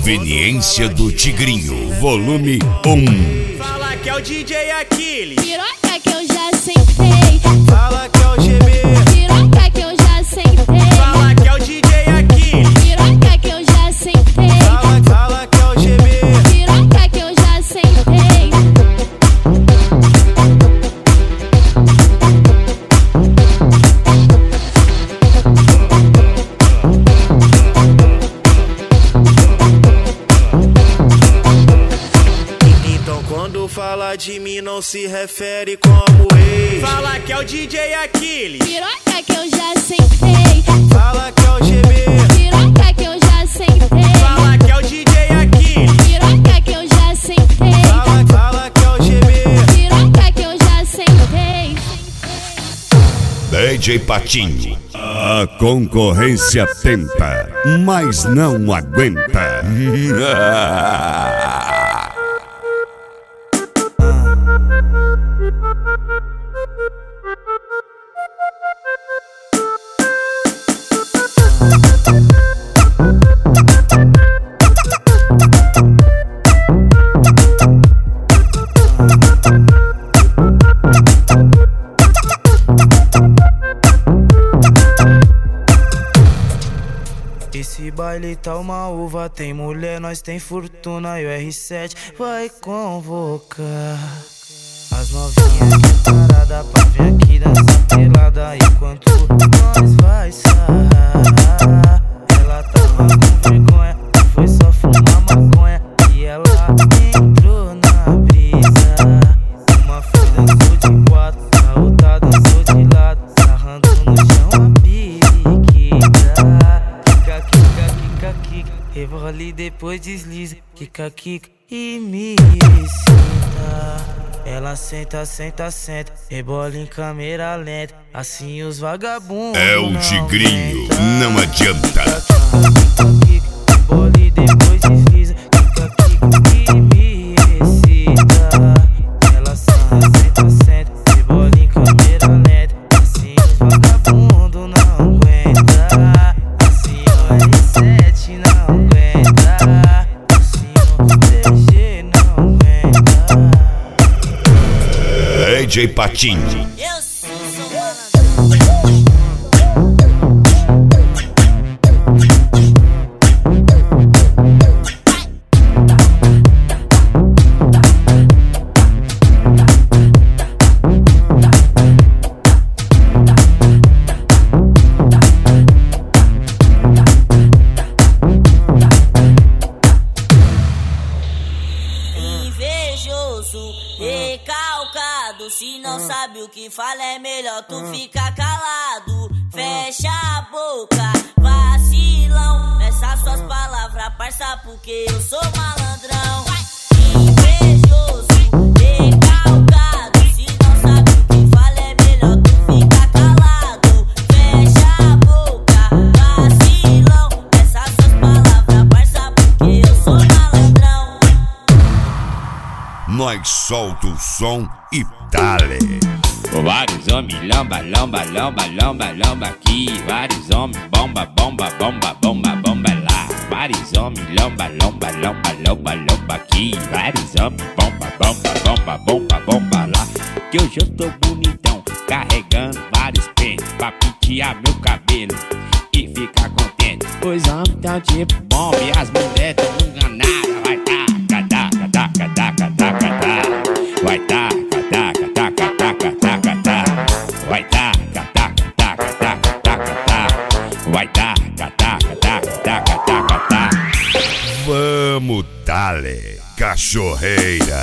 Conveniência do Tigrinho, volume 1. Fala que é o DJ Aquiles. Piroca que eu já sentei. Fala que é o GB. Piroca que eu já sentei. Fala que é o DJ Aquiles. Piroca que eu já sentei. Fala que é o GB. Piroca que eu já sentei. Então quando fala de mim não se refere como ex. Fala que é o DJ Aquiles. Piroca que eu já sentei. Fala que é o GB. Piroca que eu já sentei. Fala que é o DJ Aquiles. Piroca que eu já sentei. Fala que é o GB. Piroca que eu já sentei. DJ Patinho. A concorrência tenta, mas não aguenta. Esse baile tá uma uva, tem mulher, nós tem fortuna e o R7 vai convocar as novinhas de parada pra vir aqui dançar pelada enquanto nós vai sarrar. Ela tava com vergonha, foi só fumar maconha e ela entrou na brisa. Uma foi dançou de quatro, a outra dançou de lado, sarrando no chão a periquita. Kika, kika, rebola e depois desliza. Kika, kika e me excita. Ela senta, senta, senta, rebola em câmera lenta. Assim os vagabundos É o Tigrinho, não adianta. Kika, rebola e depois desliza. Kika, kika e me excita. Ela senta, senta, rebola em câmera lenta. Assim os vagabundos não aguenta. Assim o R7 não aguenta. Assim o DG não aguenta. DJ Patinho. Eu sou malandro. Invejoso, recalcado, se não sabe o que fala é melhor tu ficar calado. Fecha a boca, vacilão, essas suas palavras, parça, porque eu sou malandrão. Invejoso, recalcado, se não sabe o que fala é melhor tu ficar calado. Fecha a boca, vacilão, essas suas palavras, parça, porque eu sou malandrão. Nós solta o som e dale. Vários homens lamba, lamba, lamba, lamba, lamba aqui. Vários homens bomba, bomba, bomba, bomba, bomba lá. Vários homens lamba, lamba, lamba, lamba, lamba aqui. Vários homens bomba, bomba, bomba, bomba, bomba lá. Que hoje eu tô bonitão, carregando vários pentes pra pentear meu cabelo e ficar contente. Os homens tão tipo bomba e as mulheres tão enganadas. Vai taca, taca, taca, taca, taca, taca. Vai taca, taca, taca, taca, taca, taca. Vai taca, taca, taca, taca, taca, taca. Vai taca, taca, taca, taca, taca, taca. Vamos dale, cachorreira.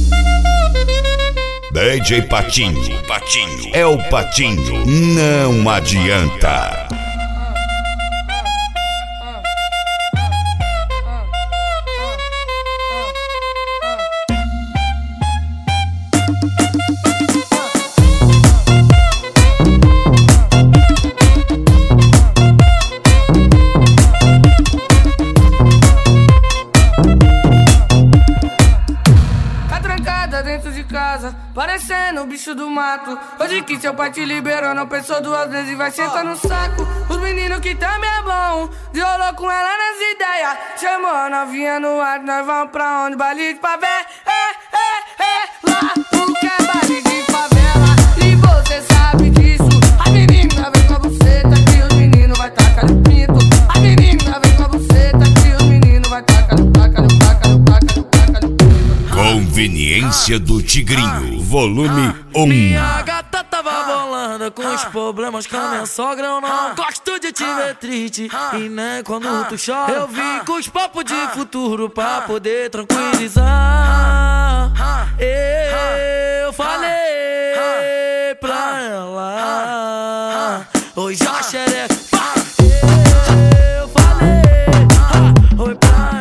DJ Patinho, Patinho, é o Patinho, não adianta. Tá trancada dentro de casa, parecendo um bicho bicho do mato. Hoje que seu pai te liberou, não pensou duas vezes e vai sentar no saco. Os meninos que também é bom, deolou com ela nas ideias. Chamou a novinha no ar, nós vamos pra onde? Baile de favela, lá porque é baile de favela. E você sabe disso. A menina vem com a buceta que os meninos vai tacar no pinto. A menina vem com a buceta que os meninos vai tacar no pinto. Conveniência do Tigrinho, volume 1. Minha gata tava bolando com os problemas com a minha sogra. Eu não gosto de te ver triste e nem quando tu chora. Eu vim com os papos de futuro pra poder tranquilizar. Eu falei pra ela, hoje a xereca. Eu falei, oi pra ela.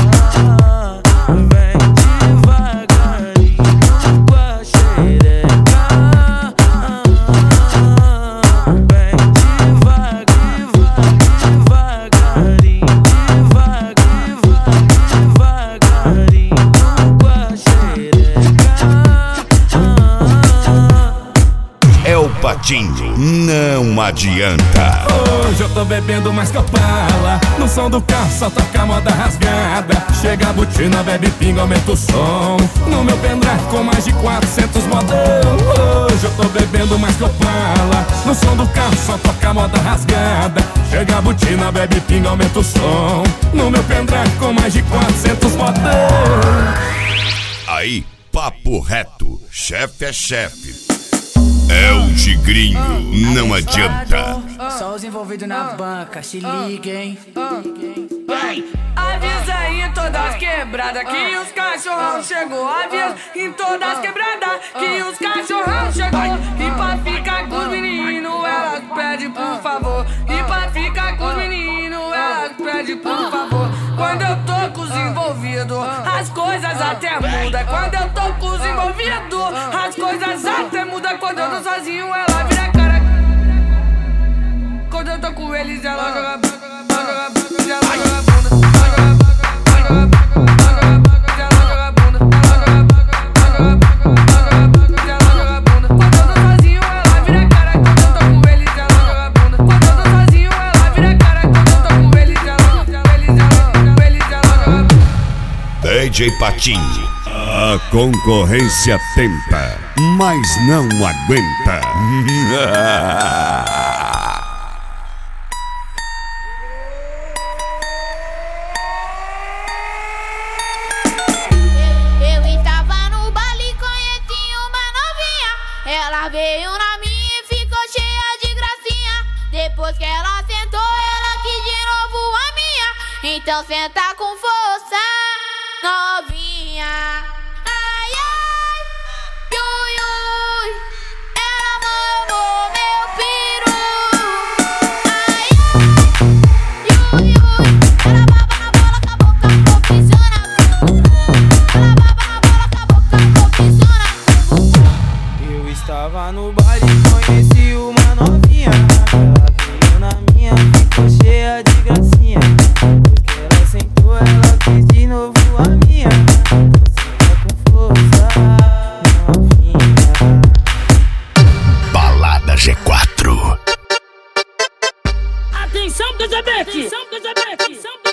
Patinho, não adianta. Hoje eu tô bebendo mais que Opala. No som do carro só toca moda rasgada. Chega a botina, bebe pinga, aumenta o som. No meu pendrive com mais de 400 modão. Hoje eu tô bebendo mais que Opala. No som do carro só toca moda rasgada. Chega a botina, bebe pinga, aumenta o som. No meu pendrive com mais de 400 modão. Aí, papo reto, chefe é chefe. É o Tigrinho, não adianta. Só os envolvidos na banca, se liguem. Avisa aí em todas as quebradas que os cachorrão chegou. Avisa em todas as quebradas que os cachorrão chegou. E pra ficar com os meninos, elas pedem por favor. E pra ficar com os meninos, elas pedem por favor. Quando eu tô com os envolvidos, as coisas até mudam. Quando eu tô com os envolvidos, as coisas até mudam. Quando eu tô sozinho, ela vira cara. Quando eu tô com eles, ela joga bunda. DJ Patinho. A concorrência tenta, mas não aguenta. Eu estava no baile, conheci uma novinha. Ela veio na minha e ficou cheia de gracinha. Depois que ela sentou, ela quis de novo a minha. Então senta com força, novinha. Ai, ai, ui, ui. Ela mamou meu peru. Ai, ai, ui, ui. Ela baba na bola com a boca, confessiona. Ela baba na bola com a boca, confessiona. Eu estava no baile, conheci uma novinha. Ela veio na minha, ficou cheia de gracinha. Depois que ela sentou, ela quis de novo a minha. Então senta com força, novinha. Balada G4. Atenção, Dezebeque! Atenção, Dezebeque!